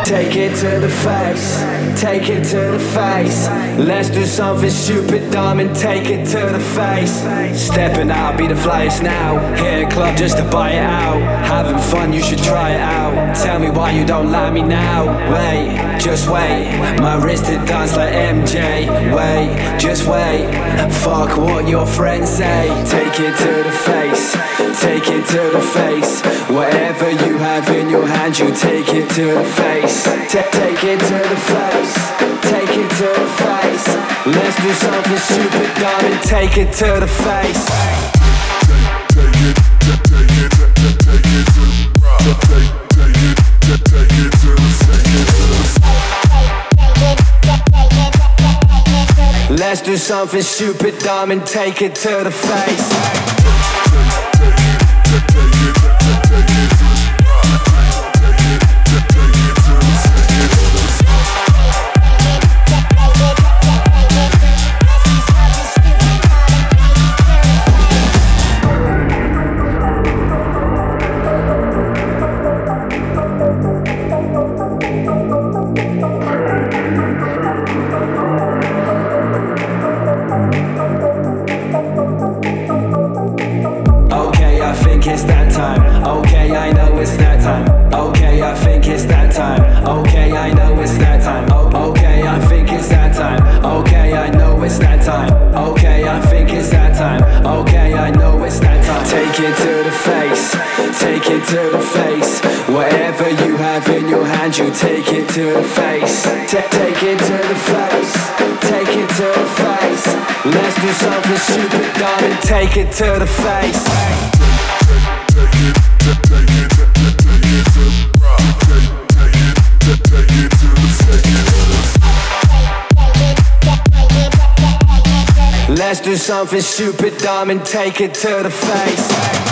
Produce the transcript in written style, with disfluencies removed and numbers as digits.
Take it to the face, take it to the face. Let's do something stupid, dumb and take it to the face. Stepping out, be the flyest now. Hit a club just to buy it out. Having fun, you should try it out. Tell me why you don't like me now. Wait, just wait. My wrist it dance like MJ. Wait, just wait. Fuck what your friends say. Take it to the face, take it to the face. Whatever you have in your hand, you take it to the face. Take it to the face, take it to the face. Let's do something stupid, dumb and take it to the face. Let's do something stupid, dumb and take it to the face. It's that time. Okay, I know it's that time. Okay, I think it's that time. Okay, I know it's that time. Okay, I think it's that time. Okay, I know it's that time. Okay, I think it's that time. Okay, I know it's that time. Take it to the face, take it to the face. Whatever you have in your hand, you take it to the face. Take it to the face, take it to the face. Let's do something stupid, dumb and take it to the face. Let's do something stupid, dumb and take it to the face.